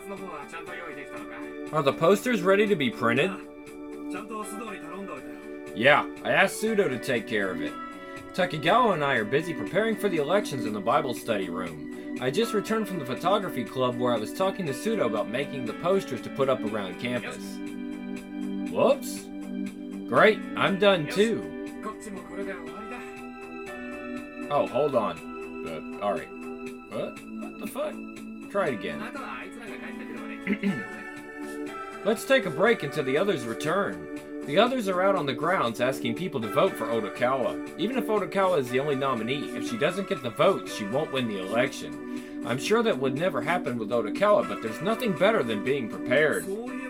Are the posters ready to be printed? Yeah, I asked Pseudo to take care of it. Takigawa and I are busy preparing for the elections in the Bible study room. I just returned from the photography club where I was talking to Pseudo about making the posters to put up around campus. Whoops. Great, I'm done too. Oh, hold on. Alright. What the fuck? Try it again. Let's take a break until the others return. The others are out on the grounds asking people to vote for Otokawa. Even if Otokawa is the only nominee, if she doesn't get the votes, she won't win the election. I'm sure that would never happen with Otokawa, but there's nothing better than being prepared.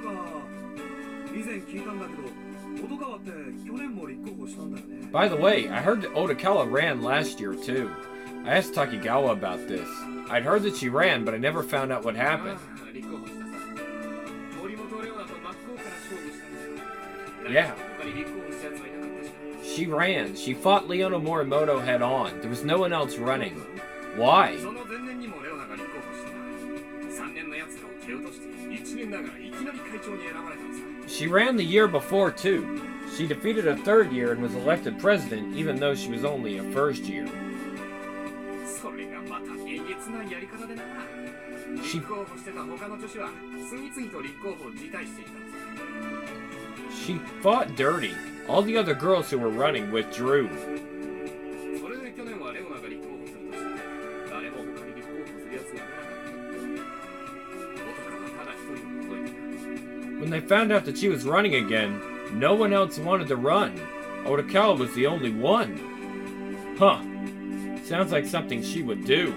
By the way, I heard that Otokawa ran last year too. I asked Takigawa about this. I'd heard that she ran, but I never found out what happened. Yeah. She ran. She fought Leona Morimoto head on. There was no one else running. Why? She ran the year before too. She defeated a third year and was elected president even though she was only a first year. She fought dirty. All the other girls who were running withdrew. When they found out that she was running again, no one else wanted to run. Otokawa was the only one. Huh. Sounds like something she would do.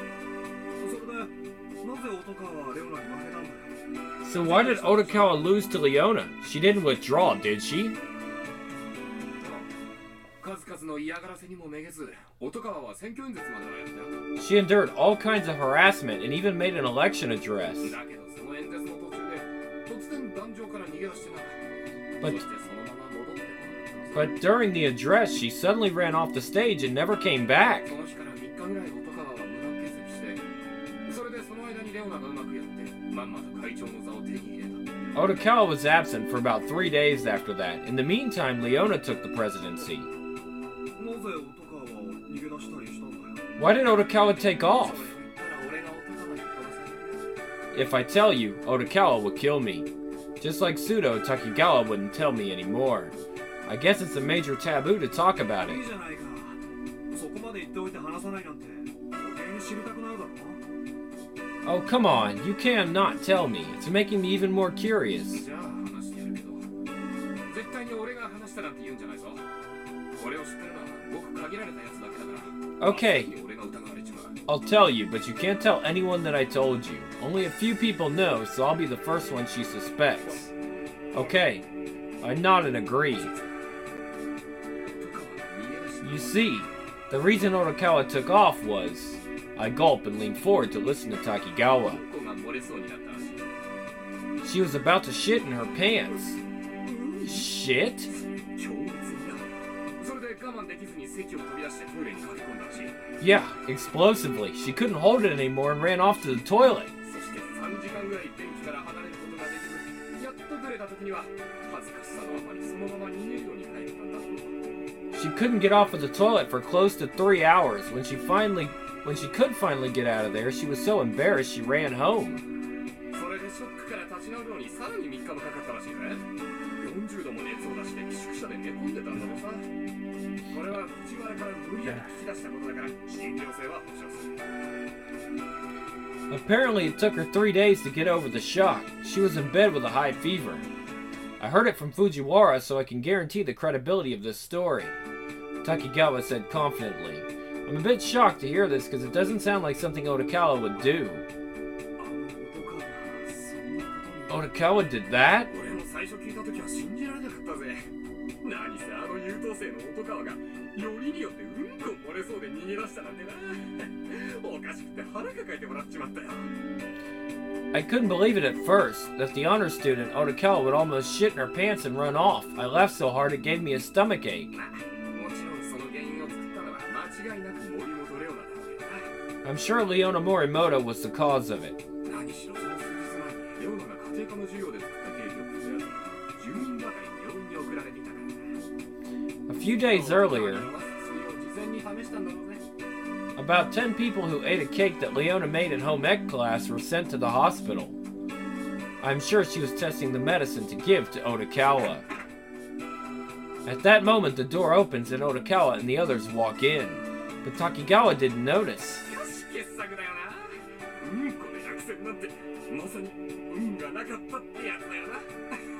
So why did Otokawa lose to Leona? She didn't withdraw, did she? She endured all kinds of harassment and even made an election address. But during the address, she suddenly ran off the stage and never came back. Otokawa was absent for about 3 days after that. In the meantime, Leona took the presidency. Why did Otokawa take off? If I tell you, Otokawa will kill me. Just like Pseudo, Takigawa wouldn't tell me anymore. I guess it's a major taboo to talk about it. Oh, come on. You can't not tell me. It's making me even more curious. Okay, I'll tell you, but you can't tell anyone that I told you. Only a few people know, so I'll be the first one she suspects. Okay, I nod and agree. You see, the reason Otokawa took off was... I gulp and lean forward to listen to Takigawa. She was about to shit in her pants. Shit? Yeah, explosively. She couldn't hold it anymore and ran off to the toilet. She couldn't get off of the toilet for close to 3 hours. When she could finally get out of there, she was so embarrassed she ran home. Apparently it took her 3 days to get over the shock. She was in bed with a high fever. I heard it from Fujiwara, so I can guarantee the credibility of this story. Takigawa said confidently. I'm a bit shocked to hear this because it doesn't sound like something Otokawa would do. Otokawa did that? I couldn't believe it at first, that the honor student, Otokawa, would almost shit in her pants and run off. I laughed so hard it gave me a stomachache. I'm sure Leona Morimoto was the cause of it. レオナが家庭科の授業で作ったケーキを食ったやつが10人ばかり病院に送られていたからね。 A few days earlier, 事前に試したんだろうね。 about 10 people who ate a cake that Leona made in home ec class were sent to the hospital. I'm sure she was testing the medicine to give to Otakawa. At that moment, the door opens and Otakawa and the others walk in. But Takigawa didn't notice. よし、傑作だよな。この百戦なんてまさに運がなかったってやつだよな。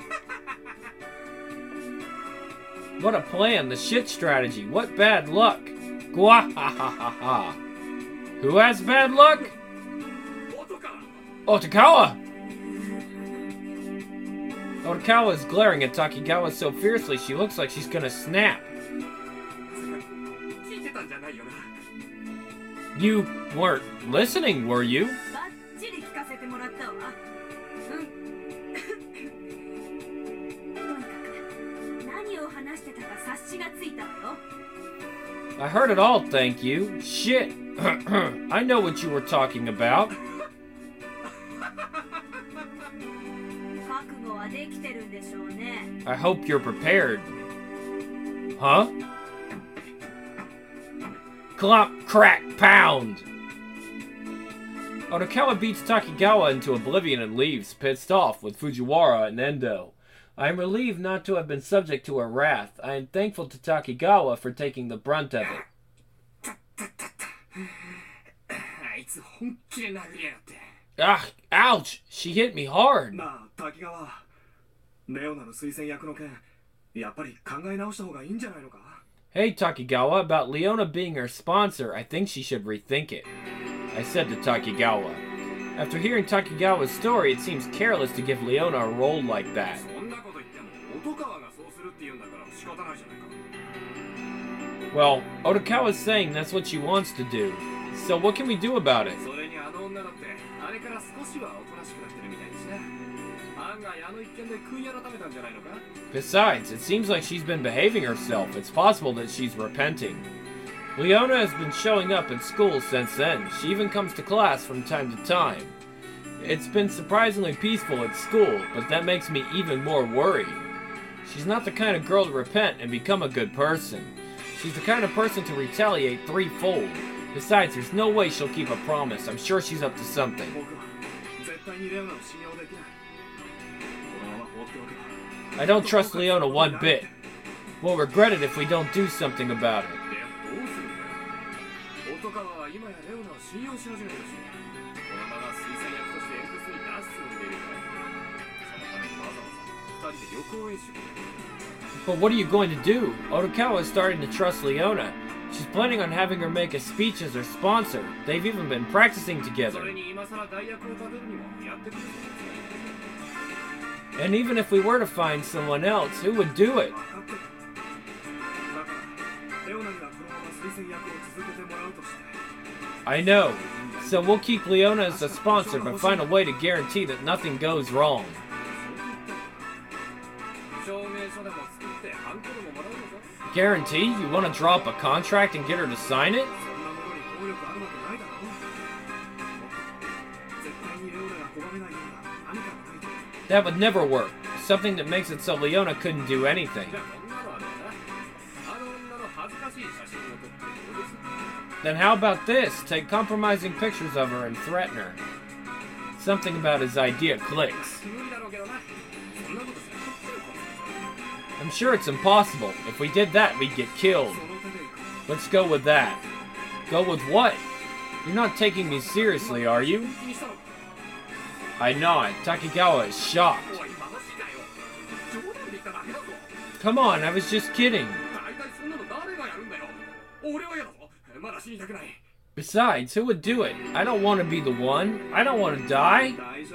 What a plan, the shit strategy, what bad luck. Gwahahaha. Who has bad luck? Otakawa! Otakawa is glaring at Takigawa so fiercely she looks like she's gonna snap. You weren't listening, were you? I heard it all, thank you. Shit. I know what you were talking about. I hope you're prepared. Huh? Clomp, crack, pound! Otakawa beats Takigawa into oblivion and leaves, pissed off, with Fujiwara and Endo. I am relieved not to have been subject to her wrath. I am thankful to Takigawa for taking the brunt of it. Ah, ouch! She hit me hard. Hey Takigawa, about Leona being her sponsor, I think she should rethink it. I said to Takigawa. After hearing Takigawa's story, it seems careless to give Leona a role like that. Well, Otakawa's saying that's what she wants to do. So what can we do about it? Besides, it seems like she's been behaving herself. It's possible that she's repenting. Leona has been showing up at school since then. She even comes to class from time to time. It's been surprisingly peaceful at school, but that makes me even more worried. She's not the kind of girl to repent and become a good person. She's the kind of person to retaliate threefold. Besides, there's no way she'll keep a promise. I'm sure she's up to something. I don't trust Leona one bit. We'll regret it if we don't do something about it. But what are you going to do? Otakawa is starting to trust Leona. She's planning on having her make a speech as her sponsor. They've even been practicing together. And even if we were to find someone else, who would do it? I know. So we'll keep Leona as the sponsor, but find a way to guarantee that nothing goes wrong. Guarantee? You want to draw up a contract and get her to sign it? That would never work. Something that makes it so Leona couldn't do anything. Then how about this? Take compromising pictures of her and threaten her. Something about his idea clicks. I'm sure it's impossible. If we did that, we'd get killed. Let's go with that. Go with what? You're not taking me seriously, are you? I nod. Takigawa is shocked. Come on, I was just kidding. Besides, who would do it? I don't want to be the one. I don't want to die.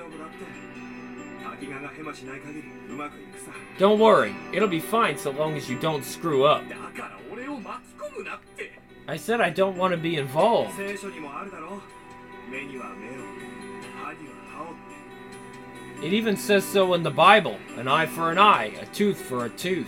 Don't worry. It'll be fine so long as you don't screw up. I said I don't want to be involved. It even says so in the Bible. An eye for an eye, a tooth for a tooth.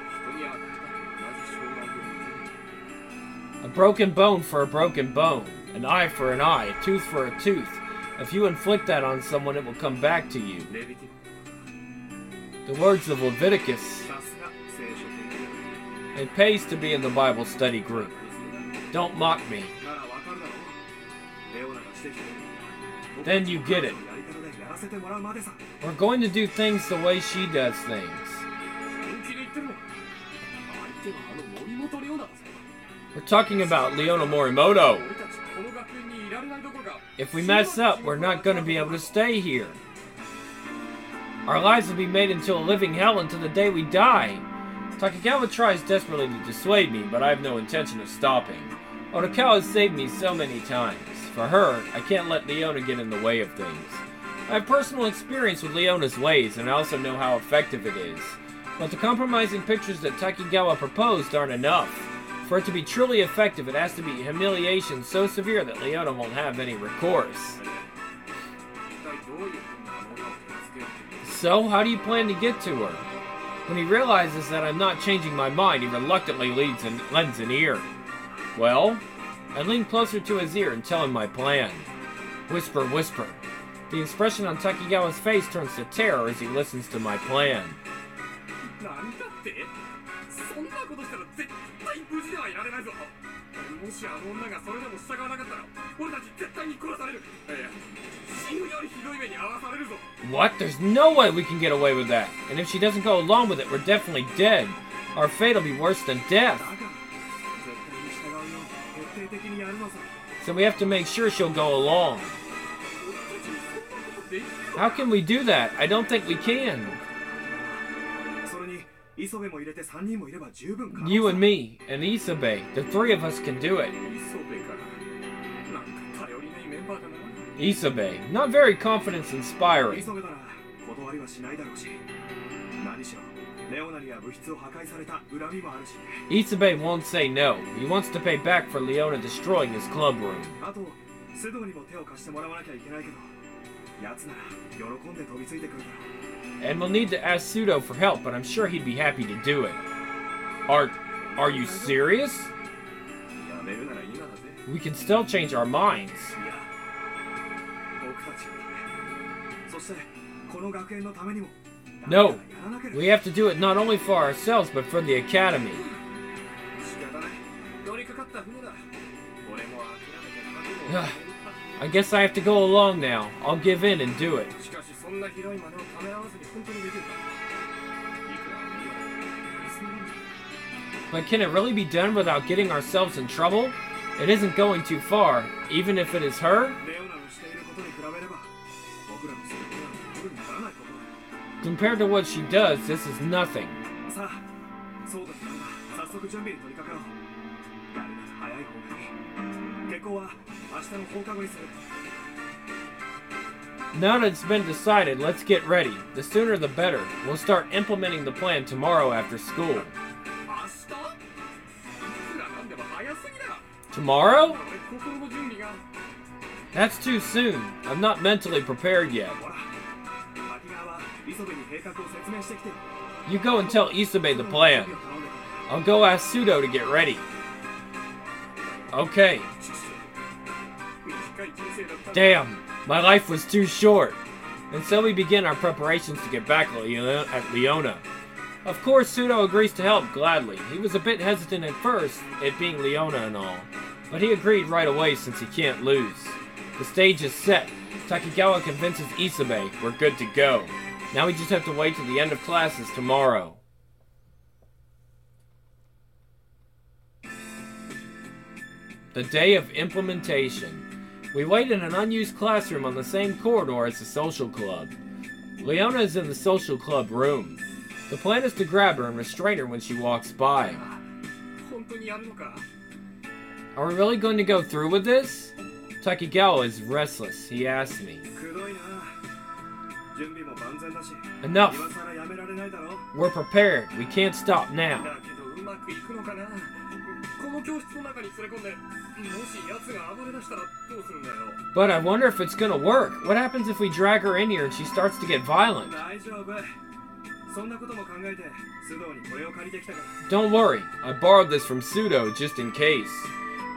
A broken bone for a broken bone. An eye for an eye, a tooth for a tooth. If you inflict that on someone, it will come back to you. レビティ The words of Leviticus. さすが聖書的 It pays to be in the Bible study group. Don't mock me. ならわかるだろう。レオナがしてきて Then you get it. やり方でやらせてもらうまでさ。 We're going to do things the way she does things. 本気で言ってるの。相手は森本レオナだぜ。 We're talking about Leona Morimoto. 俺たちこの学園にいられないどころか。 If we mess up, we're not going to be able to stay here. Our lives will be made into a living hell until the day we die. Takegawa tries desperately to dissuade me, but I have no intention of stopping. Otokawa has saved me so many times. For her, I can't let Leona get in the way of things. I have personal experience with Leona's ways, and I also know how effective it is. But the compromising pictures that Takegawa proposed aren't enough. For it to be truly effective, it has to be humiliation so severe that Leona won't have any recourse. 一体どういうふうにあの女を手なずけよう。 So, how do you plan to get to her? When he realizes that I'm not changing my mind, he reluctantly lends an ear. Well, I lean closer to his ear and tell him my plan. Whisper, whisper. The expression on Takegawa's face turns to terror as he listens to my plan. 何だって？そんなことしたら絶対無事ではいられないぞ。もしあの女がそれでも従わなかったら、俺たち絶対に殺される。いや、死ぬよりひどい目に遭わされるぞ。 What? There's no way we can get away with that. And if she doesn't go along with it, we're definitely dead. Our fate will be worse than death. だから、絶対に従うように徹底的にやるのさ。 So we have to make sure she'll go along. 俺たちにそんなことできるの？ How can we do that? I don't think we can. それに、磯部も入れて3人もいれば十分か。 You and me, and Isobe, the three of us can do it. 磯部か。なんか頼りないメンバーだな。 Isobe, not very confidence-inspiring. 磯部なら断りはしないだろうし。何しろ、レオナには物質を破壊された恨みもあるし。 Isobe won't say no. He wants to pay back for Leona destroying his club room. あと、須藤にも手を貸してもらわなきゃいけないけど、奴なら喜んで飛びついてくるだろう。 And we'll need to ask Pseudo for help, but I'm sure he'd be happy to do it. Are you serious? やめるなら今だぜ。 We can still change our minds. いや、僕たちのため、そしてこの学園のためにも。 No, やらなければ we have to do it not only for ourselves, but for the academy. 仕方ない。乗りかかった船だ。俺も諦めて覚悟を決めるか。 I guess I have to go along now. I'll give in and do it. しかしそんな広い真似をためらわずに本当にできるか。いくら無理はやりすぎるんだ。 But can it really be done without getting ourselves in trouble? It isn't going too far, even if it is her. レオナのしていることに比べれば、僕らのすることは特にならないことだ。 Compared to what she does, this is nothing. さあ、そうだったら早速準備に取り掛かろう。やるなら早い方がいい。結婚は明日の放課後にする。 Now that it's been decided, let's get ready. The sooner the better. We'll start implementing the plan tomorrow after school. 明日？いくらなんでも早すぎだ。 Tomorrow? 俺心の準備が。 That's too soon. I'm not mentally prepared yet. ほら、滝川は磯部に計画を説明してきて。 You go and tell Isobe the plan. I'll go ask Pseudo to get ready. Okay. 短い人生だった。 Damn, my life was too short. And so we begin our preparations to get back at Leona. Of course, Pseudo agrees to help gladly. He was a bit hesitant at first, it being Leona and all. But he agreed right away since he can't lose. The stage is set. Takegawa convinces Isobe we're good to go. Now we just have to wait till the end of classes tomorrow. The day of implementation. We wait in an unused classroom on the same corridor as the social club. Leona is in the social club room. The plan is to grab her and restrain her when she walks by. 本当にやるのか？ Are we really going to go through with this? Takegawa is restless. He asks me. くどいな。準備も万全だし。 Enough. 今更やめられないだろ。 We're prepared. We can't stop now. だけどうまくいくのかな。この教室の中に連れ込んで、もし奴が暴れ出したらどうするんだよ。 But I wonder if it's gonna work. What happens if we drag her in here and she starts to get violent? 大丈夫。そんなことも考えて、須藤にこれを借りてきたから。 Don't worry. I borrowed this from Pseudo just in case.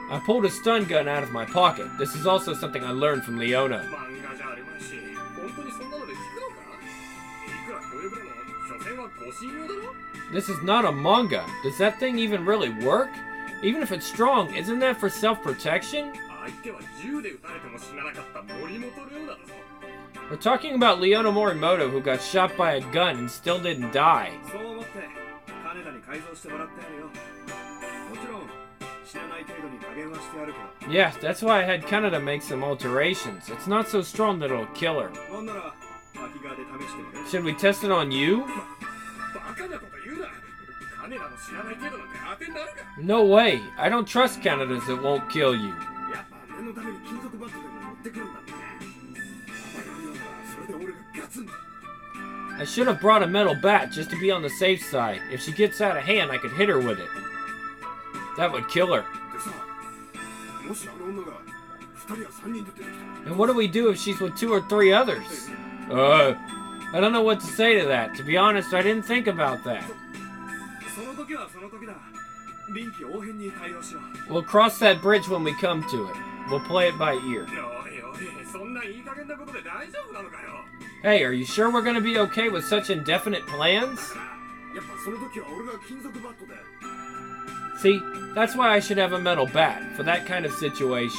I pulled a stun gun out of my pocket. This is also something I learned from Leona. 漫画じゃあるまいし、本当にそんなので効くのか？いくら協力でも、所詮は護身用だろ？ This is not a manga. Does that thing even really work? Even if it's strong, isn't that for self-protection? 相手は銃で撃たれても死ななかった森本レオナだぞ。 We're talking about Leona Morimoto, who got shot by a gun and still didn't die. そう思って金田に改造してもらってやるよ。もちろん死なない程度に加減はしてやるけど。 Yeah, that's why I had Kaneda make some alterations. It's not so strong that it'll kill her. なんなら秋川で試してみる。 Should we test it on you? バカなこと言うな。金田の死なない程度なんて当てになるか。 No way. I don't trust Kaneda's that won't kill you. やっぱ念のために金属バットでも持ってくるんだってね。暴れるようならそれで俺がガツン。 I should have brought a metal bat just to be on the safe side. If she gets out of hand, I could hit her with it. That would kill her. でさ、もしあの女が2人や3人で出てきたら。 And what do we do if she's with 2 or 3 others? I don't know what to say to that. To be honest, I didn't think about that. その時はその時だ。臨機応変に対応しろ。 We'll cross that bridge when we come to it. We'll play it by ear. おいおい、そんないい加減なことで大丈夫なのかよ。 Hey, are you sure we're gonna be okay with such indefinite plans? やっぱその時は俺が金属バットで。 See, that's why I should have a metal bat, for that kind of situation. おい、やっ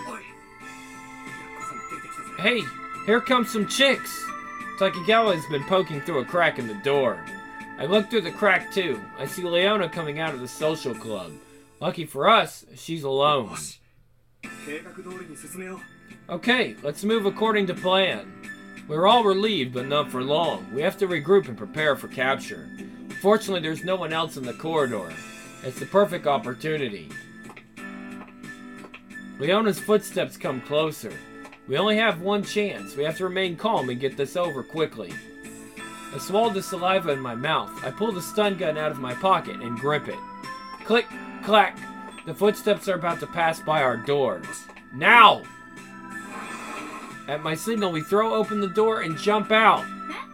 こさん出てきたぜ。 Hey, here come some chicks! Takegawa has been poking through a crack in the door. I look through the crack too. I see Leona coming out of the social club. Lucky for us, she's alone. よし、計画通りに進めよう。 Okay, let's move according to plan. We're all relieved, but not for long. We have to regroup and prepare for capture. Fortunately, there's no one else in the corridor. It's the perfect opportunity. Leona's footsteps come closer. We only have one chance. We have to remain calm and get this over quickly. I swallowed the saliva in my mouth. I pull the stun gun out of my pocket and grip it. Click, clack. The footsteps are about to pass by our door. Now! At my signal, we throw open the door and jump out.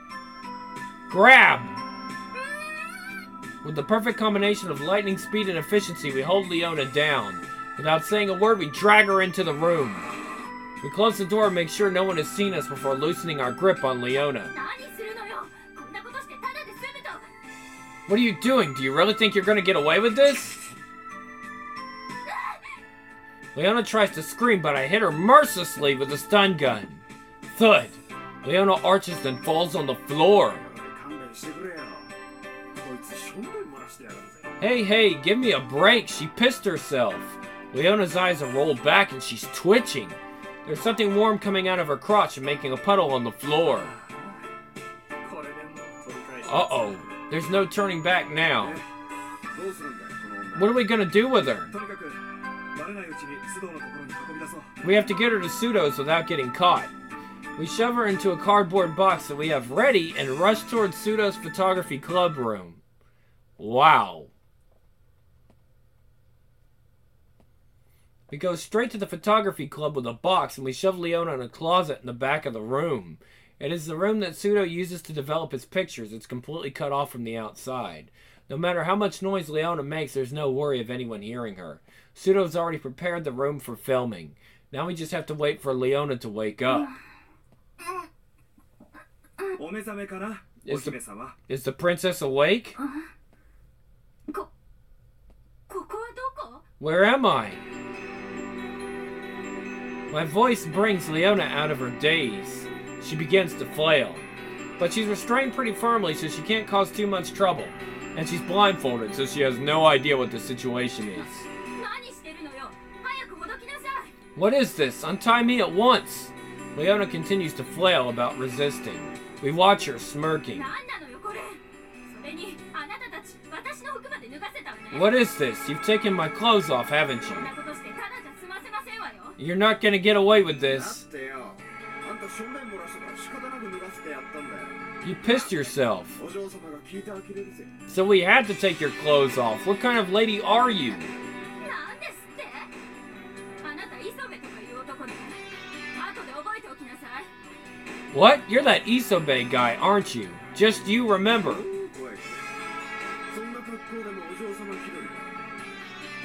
Grab! With the perfect combination of lightning speed and efficiency, we hold Leona down. Without saying a word, we drag her into the room. We close the door and make sure no one has seen us before loosening our grip on Leona. What are you doing? Do you really think you're gonna get away with this? Leona tries to scream, but I hit her mercilessly with a stun gun. Thud! Leona arches then falls on the floor. 勘弁してくれよ。こいつ正面漏らしてやがるぜ。 Hey, give me a break. She pissed herself. Leona's eyes are rolled back and she's twitching. There's something warm coming out of her crotch and making a puddle on the floor. これでも取り返し。 Uh-oh. There's no turning back now. どうするんだよ、この女。 What are we gonna do with her? とにかくバレないうちに須藤のところに運び出そう。 We have to get her to Pseudo's without getting caught. We shove her into a cardboard box that we have ready and rush towards Pseudo's photography club room. Wow. We go straight to the photography club with a box and we shove Leona in a closet in the back of the room. It is the room that Pseudo uses to develop his pictures. It's completely cut off from the outside. No matter how much noise Leona makes, there's no worry of anyone hearing her. Pseudo's already prepared the room for filming. Now we just have to wait for Leona to wake up. お目覚めかな、お姫様。 Is the princess awake? ここはどこ? Where am I? My voice brings Leona out of her daze. She begins to flail. But she's restrained pretty firmly so she can't cause too much trouble. And she's blindfolded so she has no idea what the situation is. 何してるのよ。早くほどきなさい。 What is this? Untie me at once! Leona continues to flail about resisting. We watch her smirking. 何なのよこれ。それにあなたたち私の服まで脱がせたわね。 What is this? You've taken my clothes off, haven't こん you? なことしてただじゃ済ませませんわよ。 You're not gonna get away with だ this. ってよ、あんた正面漏らしたから仕方なく脱がせてやったんだよ。 You pissed yourself. お嬢様が聞いて呆れるぜ。 So we had to take your clothes off. What kind of lady are you? なんですって。あなた磯部とかいう男ね。後で覚えておきなさい。 What? You're that Isobe guy, aren't you? Just you remember. おい、そんな格好でもお嬢様気取りだ。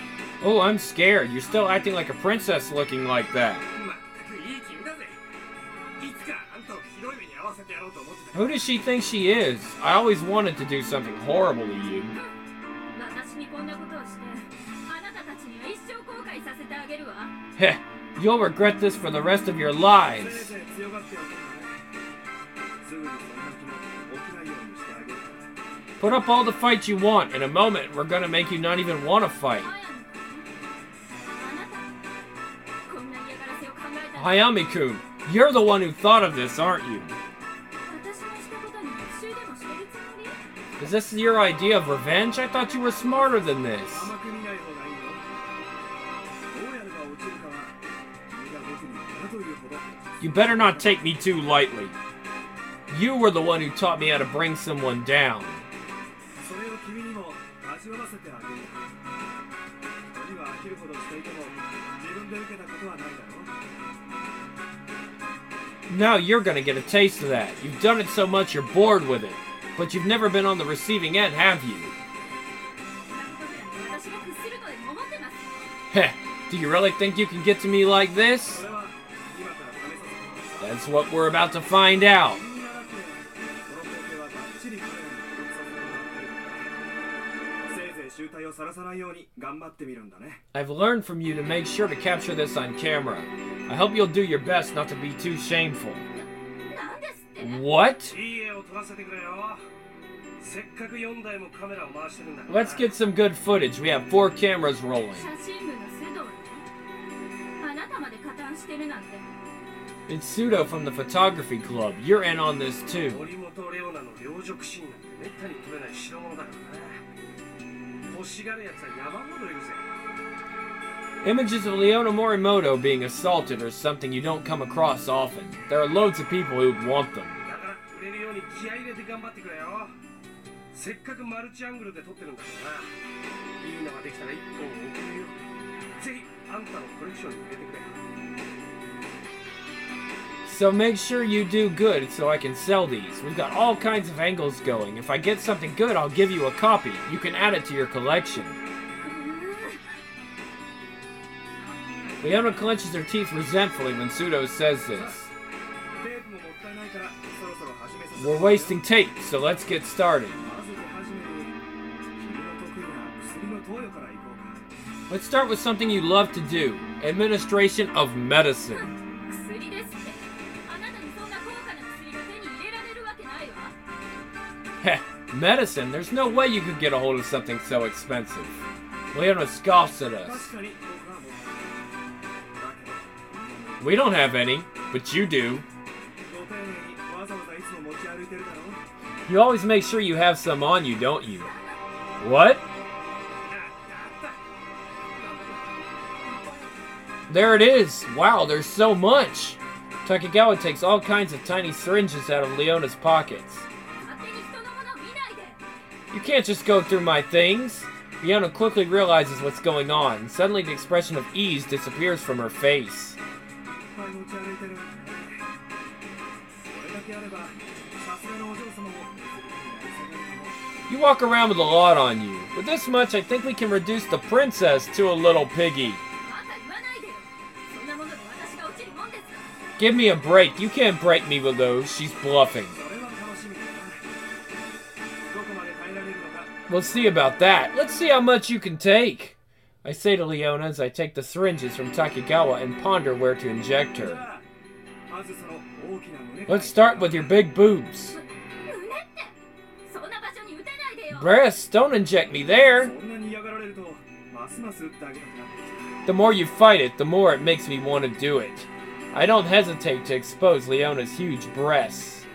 Oh, I'm scared. You're still acting like a princess looking like that. まったくいい君だぜ。いつかあんたをひどい目に遭わせてやろうと思ってた。 Who does she think she is? I always wanted to do something horrible to you. 私にこんなことをしてあなたたちには一生後悔させてあげるわ。 Heh, you'll regret this for the rest of your lives. せいぜい強がっておくんだね。すぐにそんな気も起きないようにしてあげるから。 Put up all the fight you want. In a moment, we're gonna make you not even want to fight. あなたこんな嫌がらせを考えたの Hayami-kun, you're the one who thought of this, aren't you? 私のしたことに復讐でもしてるつもり？ Is this your idea of revenge? I thought you were smarter than this. 甘く見ない方がいいよ。どうやれば落ちるかは君が僕に何というほど。 You better not take me too lightly. You were the one who taught me how to bring someone down. それを君にも味わわせてあげる。人には飽きるほどしていても自分で受けたことはないだろう。 Now you're gonna get a taste of that. You've done it so much you're bored with it. But you've never been on the receiving end, have you? そんなことぐらい私が屈するとでも思ってます？ Heh, do you really think you can get to me like this? それは今から試させて。 That's what we're about to find out. みんなだってこの光景はバッチリ彼らに記録させてもらってるから。せいぜい醜態をさらさないように頑張ってみるんだね。 I've learned from you to make sure to capture this on camera. I hope you'll do your best not to be too shameful. なんですって？ What? いい絵を撮らせてくれよ。せっかく4台もカメラを回してるんだから。 Let's get some good footage. We have 4 cameras rolling. 写真部の須藤あなたまで加担してるなんて。 It's Pseudo from the photography club. You're in on this too. 森本レオナの両辱シーンなんてめったに撮れない代物だからね。欲しがるやつは山ほどいるぜ。 Images of Leona Morimoto being assaulted are something you don't come across often. There are loads of people who'd want them. だから売れるように気合い入れて頑張ってくれよ。せっかくマルチアングルで撮ってるんだからな。いいのができたら1本送るよ。ぜひあんたのコレクションに入れてくれ。 So make sure you do good so I can sell these. We've got all kinds of angles going. If I get something good, I'll give you a copy. You can add it to your collection. Leona clenches her teeth resentfully when Pseudo says this. テープももったいないからそろそろ始めさせて。 We're wasting tape, so let's get started. まずはじめに君の得意な薬の投与からいこうか。 Let's start with something you love to do. Administration of medicine. 薬ですって。あなたにそんな高価な薬が手に入れられるわけないわ。 Heh, medicine? There's no way you could get a hold of something so expensive. Leona scoffs at us. 確かに僕はもう。だけど We don't have any, but you do. ご丁寧にわざわざいつも持ち歩いてるだろう。 You always make sure you have some on you, don't you? What? There it is! Wow, there's so much! Takegawa takes all kinds of tiny syringes out of Leona's pockets. 勝手に人のものを見ないで。 You can't just go through my things! Leona quickly realizes what's going on. Suddenly the expression of ease disappears from her face. いっぱい持ち歩いてるんだね。これだけあればさすがのお嬢様も譲る気になり下がるかも。 You walk around with a lot on you. With this much, I think we can reduce the princess to a little piggy. また言わないでよ。そんなもので私が落ちるもんですか。 Give me a break. You can't break me with those. She's bluffing. それは楽しみだな。どこまで耐えられるのか。 We'll see about that. Let's see how much you can take. I say to Leona as I take the syringes from Takegawa and ponder where to inject じ her. ゃあまずその大きな胸。 Let's start with your big boobs. 胸ってそんな場所に打たないでよ。 Breasts, don't inject me there. そんなに嫌がられるとますます打ってあげたくなってきた。 The more you fight it, the more it makes me want to do it. I don't hesitate to expose Leona's huge breasts.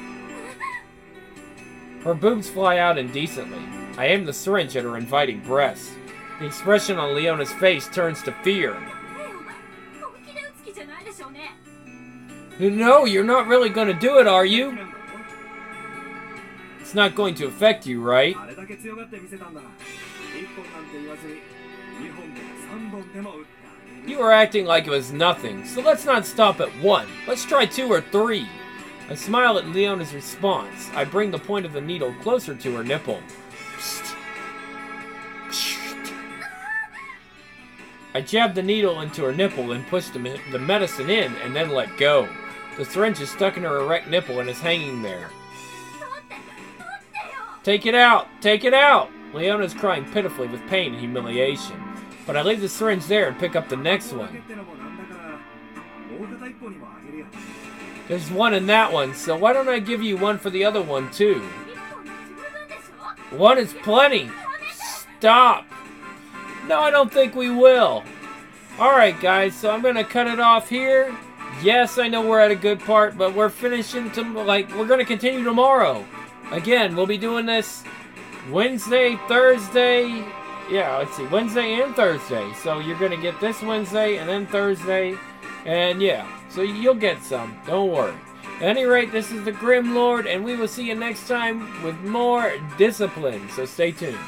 Her boobs fly out indecently. I aim the syringe at her inviting breasts. The expression on Leona's face turns to fear. 本気で打つ気じゃないでしょうね。 No, you're not really gonna do it, are 好 you? きなんだろ It's not going to affect you, right? あれだけ強がってみせたんだ。一本なんて言わずに2本でも3本でも打ってあげる。 You were acting like it was nothing, so let's not stop at 1. Let's try 2 or 3. I smile at Leona's response. I bring the point of the needle closer to her nipple. Psst. Psst. I jabbed the needle into her nipple and pushed the medicine in and then let go. The syringe is stuck in her erect nipple and is hanging there. Take it out! Take it out! Leona is crying pitifully with pain and humiliation. But I leave the syringe there and pick up the next one. There's one in that one, so why don't I give you one for the other one too? One is plenty! Stop! No, I don't think we will. Alright guys, so I'm gonna cut it off here. Yes, I know we're at a good part, but we're finishing we're gonna continue tomorrow. Again, we'll be doing this Wednesday, Thursday. Yeah, let's see, Wednesday and Thursday. So you're gonna get this Wednesday and then Thursday. And yeah, so you'll get some. Don't worry. At any rate, this is the Grim Lord, and we will see you next time with more discipline. So stay tuned.